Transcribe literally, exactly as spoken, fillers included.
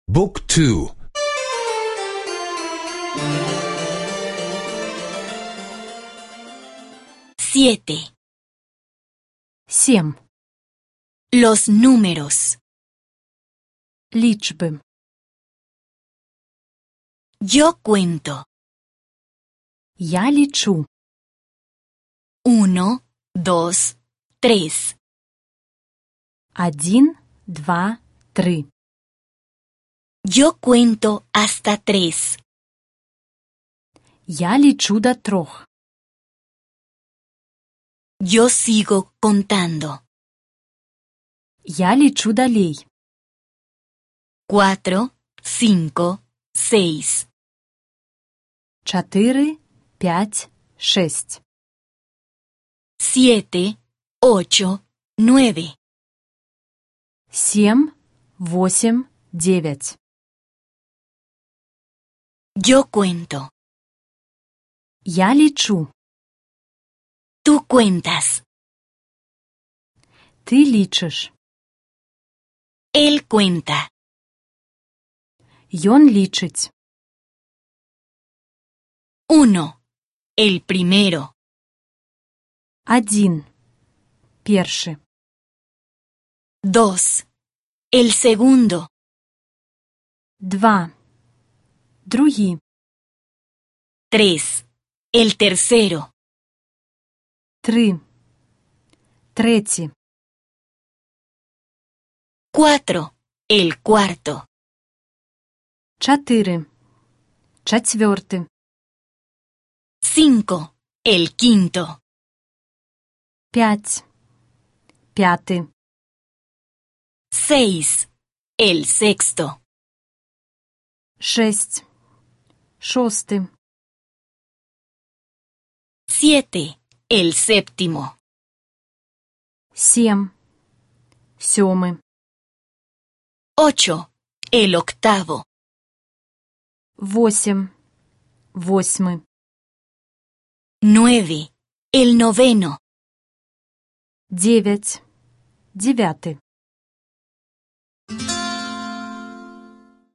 บุ๊กทู Siete. Семь. Los números. Liczby. Yo cuento. Я лічу. Uno, dos, tres. Один, два, три. Yo cuento hasta tres. Я лічу до трьох. Yo sigo contando. Я лічу далей. Cuatro, cinco, seis. Чотири, п'ять, шесть. Siete, ocho, nueve. Семь, восемь, девять. Yo cuento. Я лічу. Tú cuentas. Ти лічиш. Él cuenta. Ён лічить. Uno. El primero. Один. Перший. Dos. El segundo. Два. Другі. Tres. El tercero. Три. Треті. Cuatro. El cuarto. Чотири. Четвертий. Cinco. El quinto. П'ять. П'ятий. Seis. El sexto. Шесть. Шостий. Siete. El séptimo. Сім. Сьомий. Ocho. El octavo. Восім. Восьмий. Nueve. El noveno. Дев'ять. Дев'ятий.